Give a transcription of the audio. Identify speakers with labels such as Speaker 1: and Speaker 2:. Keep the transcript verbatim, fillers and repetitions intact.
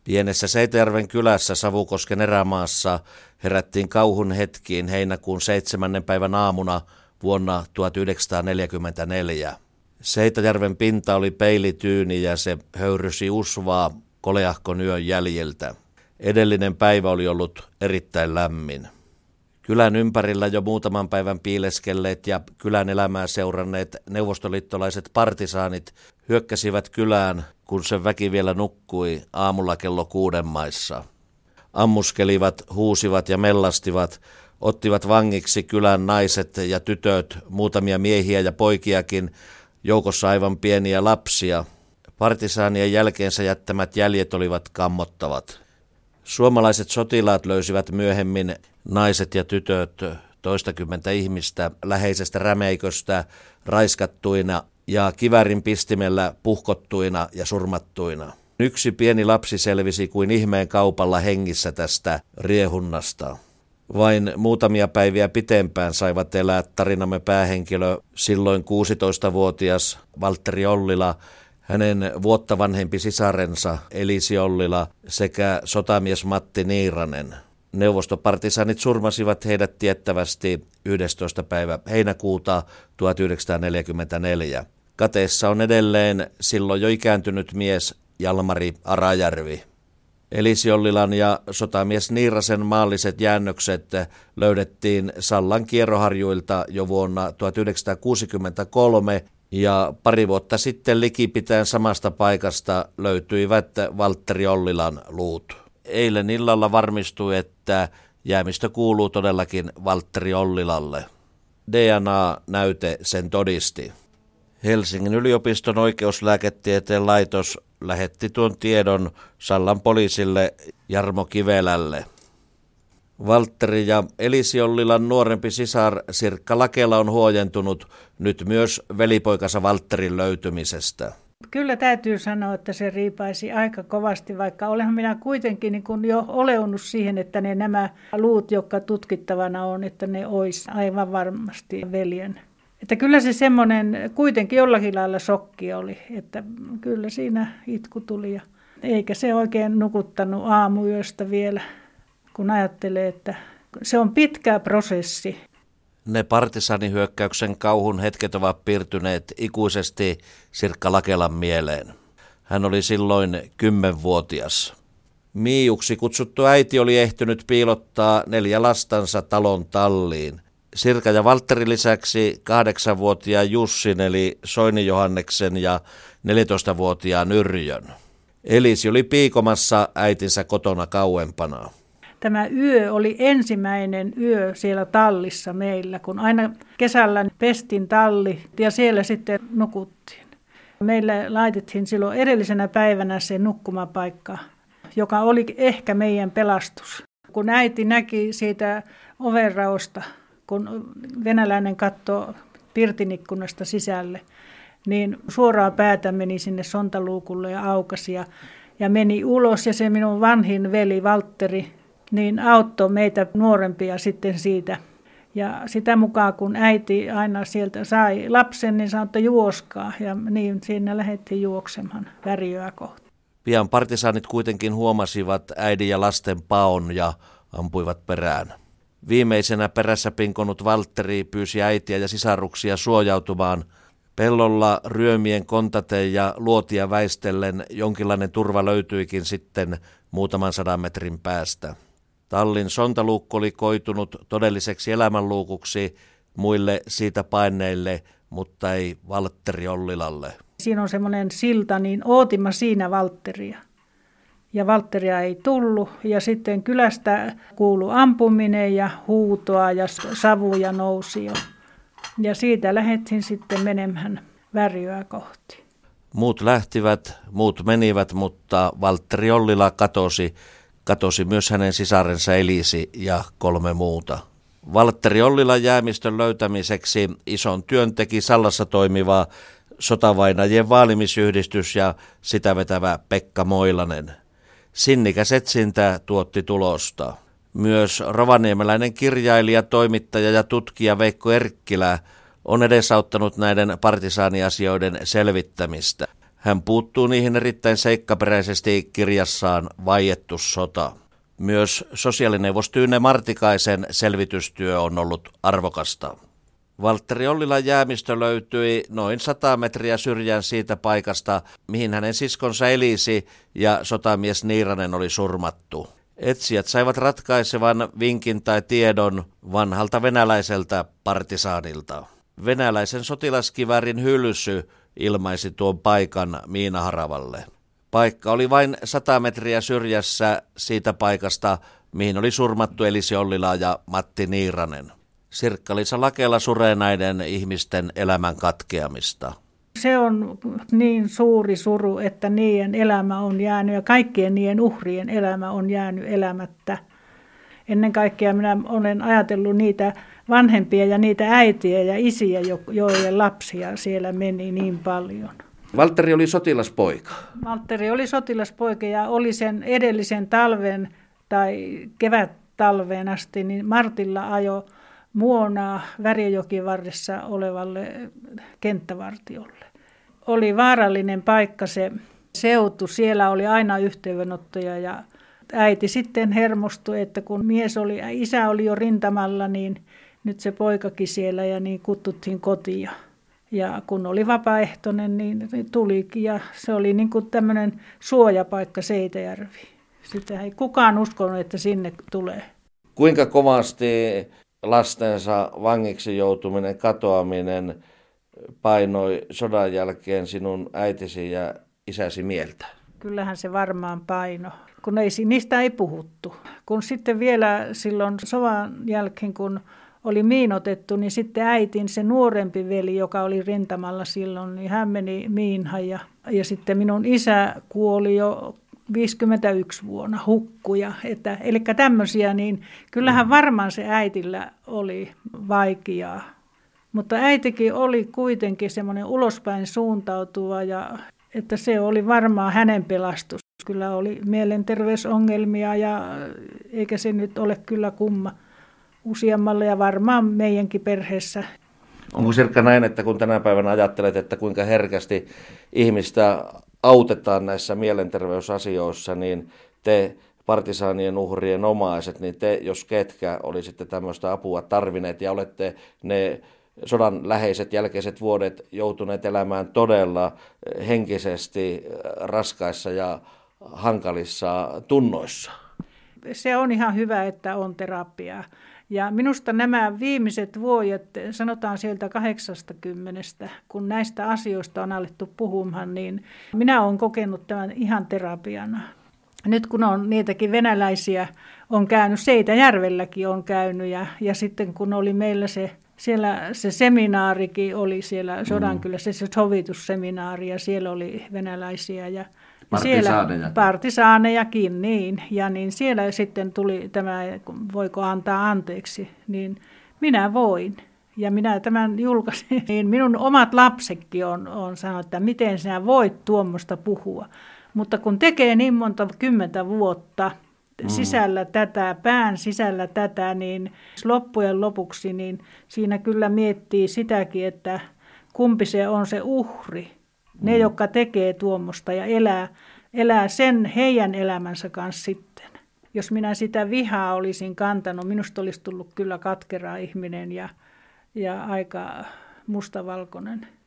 Speaker 1: Pienessä Seitäjärven kylässä Savukosken erämaassa herättiin kauhun hetkiin heinäkuun seitsemännen päivän aamuna vuonna tuhatyhdeksänsataaneljäkymmentäneljä. Seitäjärven pinta oli peilityyni ja se höyrysi usvaa koleahkon yön jäljiltä. Edellinen päivä oli ollut erittäin lämmin. Kylän ympärillä jo muutaman päivän piileskelleet ja kylän elämää seuranneet neuvostoliittolaiset partisaanit hyökkäsivät kylään, kun sen väki vielä nukkui aamulla kello kuuden maissa. Ammuskelivat, huusivat ja mellastivat, ottivat vangiksi kylän naiset ja tytöt, muutamia miehiä ja poikiakin, joukossa aivan pieniä lapsia. Partisaanien jälkeensä jättämät jäljet olivat kammottavat. Suomalaiset sotilaat löysivät myöhemmin naiset ja tytöt, toistakymmentä ihmistä läheisestä rämeiköstä raiskattuina ja kiväärin pistimellä puhkottuina ja surmattuina. Yksi pieni lapsi selvisi kuin ihmeen kaupalla hengissä tästä riehunnasta. Vain muutamia päiviä pitempään saivat elää tarinamme päähenkilö, silloin kuusitoistavuotias Valtteri Ollila, hänen vuotta vanhempi sisarensa Elisi Ollila sekä sotamies Matti Niiranen. Neuvostopartisanit surmasivat heidät tiettävästi yhdestoista päivä heinäkuuta tuhatyhdeksänsataaneljäkymmentäneljä. Kateessa on edelleen silloin jo ikääntynyt mies Jalmari Arajärvi. Elisi Ollilan ja sotamies Niirasen maalliset jäännökset löydettiin Sallan kierroharjuilta jo vuonna tuhatyhdeksänsataakuusikymmentäkolme ja pari vuotta sitten likipitäen samasta paikasta löytyivät Valtteri Ollilan luut. Eilen illalla varmistui, että jäämistö kuuluu todellakin Valtteri Ollilalle. D N A-näyte sen todisti. Helsingin yliopiston oikeuslääketieteen laitos lähetti tuon tiedon Sallan poliisille Jarmo Kivelälle. Valtteri ja Elisi Ollilan nuorempi sisar Sirkka Lakela on huojentunut nyt myös velipoikansa Valtterin löytymisestä.
Speaker 2: Kyllä täytyy sanoa, että se riipaisi aika kovasti, vaikka olenhan minä kuitenkin niin kuin jo oleunut siihen, että ne nämä luut, jotka tutkittavana on, että ne olisi aivan varmasti veljen. Että kyllä se semmoinen kuitenkin jollakin lailla shokki oli, että kyllä siinä itku tuli. Ja eikä se oikein nukuttanut aamuyöstä vielä, kun ajattelee, että se on pitkä prosessi.
Speaker 1: Ne partisaanihyökkäyksen kauhun hetket ovat piirtyneet ikuisesti Sirkka Lakelan mieleen. Hän oli silloin kymmenvuotias. Miiuksi kutsuttu äiti oli ehtinyt piilottaa neljä lastansa talon talliin. Sirka ja Valtterin lisäksi kahdeksanvuotiaan Jussin eli Soini Johanneksen ja neljätoistavuotiaan Yrjön. Elisi oli piikomassa äitinsä kotona kauempana.
Speaker 2: Tämä yö oli ensimmäinen yö siellä tallissa meillä, kun aina kesällä pestin talli ja siellä sitten nukuttiin. Meillä laitettiin silloin edellisenä päivänä se nukkumapaikka, joka oli ehkä meidän pelastus. Kun äiti näki siitä ovenraosta, kun venäläinen katsoi pirtinikkunasta sisälle, niin suoraan päätä meni sinne sontaluukulle ja aukasi ja, ja meni ulos. Ja se minun vanhin veli Valtteri niin auttoi meitä nuorempia sitten siitä. Ja sitä mukaan kun äiti aina sieltä sai lapsen, niin sanoi, että juoskaa. Ja niin siinä lähdettiin juoksemaan Värjöä kohti.
Speaker 1: Pian partisaanit kuitenkin huomasivat äidin ja lasten paon ja ampuivat perään. Viimeisenä perässä pinkonut Valtteri pyysi äitiä ja sisaruksia suojautumaan. Pellolla ryömien kontateen ja luotia väistellen jonkinlainen turva löytyikin sitten muutaman sadan metrin päästä. Tallin sontaluukko oli koitunut todelliseksi elämänluukuksi muille siitä paineille, mutta ei Valtteri Ollilalle.
Speaker 2: Siinä on semmoinen silta, niin ootimme siinä Valtteria. Ja Valtteria ei tullut ja sitten kylästä kuului ampuminen ja huutoa ja savuja nousi jo. Ja siitä lähdettiin sitten menemään Värjöä kohti.
Speaker 1: Muut lähtivät, muut menivät, mutta Valtteri Ollila katosi. Katosi myös hänen sisarensa Elisi ja kolme muuta. Valtteri Ollilan jäämistön löytämiseksi ison työn teki Sallassa toimiva sotavainajien vaalimisyhdistys ja sitä vetävä Pekka Moilanen. Sinnikäs etsintä tuotti tulosta. Myös rovaniemeläinen kirjailija, toimittaja ja tutkija Veikko Erkkilä on edesauttanut näiden partisaaniasioiden selvittämistä. Hän puuttuu niihin erittäin seikkaperäisesti kirjassaan Vaiettu sota. Myös sosiaalineuvos Tyyne Martikaisen selvitystyö on ollut arvokasta. Valtteri Ollilan jäämistö löytyi noin sata metriä syrjään siitä paikasta, mihin hänen siskonsa elisi ja sotamies Niiranen oli surmattu. Etsijät saivat ratkaisevan vinkin tai tiedon vanhalta venäläiseltä partisaanilta. Venäläisen sotilaskiväärin hylsy ilmaisi tuon paikan Miinaharavalle. Paikka oli vain sata metriä syrjässä siitä paikasta, mihin oli surmattu Elisi Ollila ja Matti Niiranen. Sirkka-Liisa Lakela suree näiden ihmisten elämän katkeamista.
Speaker 2: Se on niin suuri suru, että niiden elämä on jäänyt ja kaikkien niiden uhrien elämä on jäänyt elämättä. Ennen kaikkea minä olen ajatellut niitä vanhempia ja niitä äitiä ja isiä, joiden lapsia siellä meni niin paljon.
Speaker 1: Valtteri oli sotilaspoika.
Speaker 2: Valtteri oli sotilaspoika ja oli sen edellisen talven tai kevättalveen asti, niin Martilla ajo Muonaa Värjöjokivarressa olevalle kenttävartiolle. Oli vaarallinen paikka se seutu, siellä oli aina yhteydenottoja ja äiti sitten hermostui, että kun mies oli, isä oli jo rintamalla, niin nyt se poikakin siellä ja niin kutsuttiin kotiin. Ja kun oli vapaaehtoinen, niin tulikin ja se oli niin kuin tämmöinen suojapaikka Seitäjärvi. Sitä ei kukaan uskonut, että sinne tulee.
Speaker 1: Kuinka kovasti lastensa vangiksi joutuminen, katoaminen painoi sodan jälkeen sinun äitisi ja isäsi mieltä?
Speaker 2: Kyllähän se varmaan paino, kun ei, niistä ei puhuttu. Kun sitten vielä silloin sodan jälkeen, kun oli miinotettu, niin sitten äitin se nuorempi veli, joka oli rintamalla silloin, niin hän meni miinhan ja, ja sitten minun isä kuoli jo viisikymmentäyksi vuonna, hukkuja. Että, eli tämmöisiä, niin kyllähän varmaan se äitillä oli vaikeaa. Mutta äitikin oli kuitenkin semmoinen ulospäin suuntautuva, ja että se oli varmaan hänen pelastus. Kyllä oli mielenterveysongelmia, ja eikä se nyt ole kyllä kumma useammalle ja varmaan meidänkin perheessä.
Speaker 1: Onko Sirkka näin, että kun tänä päivänä ajattelet, että kuinka herkästi ihmistä autetaan näissä mielenterveysasioissa, niin te partisaanien uhrien omaiset, niin te, jos ketkä, olisitte tämmöistä apua tarvineet ja olette ne sodan läheiset jälkeiset vuodet joutuneet elämään todella henkisesti raskaissa ja hankalissa tunnoissa.
Speaker 2: Se on ihan hyvä, että on terapiaa. Ja minusta nämä viimeiset vuodet, sanotaan sieltä kahdeksastakymmenestä, kun näistä asioista on alettu puhumaan, niin minä olen kokenut tämän ihan terapiana. Nyt kun on niitäkin venäläisiä, on käynyt, Seitäjärvelläkin on käynyt, ja, ja sitten kun oli meillä se, siellä se seminaarikin oli siellä Sodankylässä, se sovitusseminaari, ja siellä oli venäläisiä, ja
Speaker 1: Partisaanejakin.
Speaker 2: Partisaanejakin, niin. Ja niin siellä sitten tuli tämä, voiko antaa anteeksi, niin minä voin. Ja minä tämän julkaisin, niin minun omat lapsetkin on, on sanonut, että miten sinä voit tuommoista puhua. Mutta kun tekee niin monta kymmentä vuotta mm. sisällä tätä, pään sisällä tätä, niin loppujen lopuksi niin siinä kyllä miettii sitäkin, että kumpi se on se uhri. Ne, mm. jotka tekee tuommoista ja elää, elää sen heidän elämänsä kanssa sitten. Jos minä sitä vihaa olisin kantanut, minusta olisi tullut kyllä katkera ihminen ja, ja aika mustavalkoinen.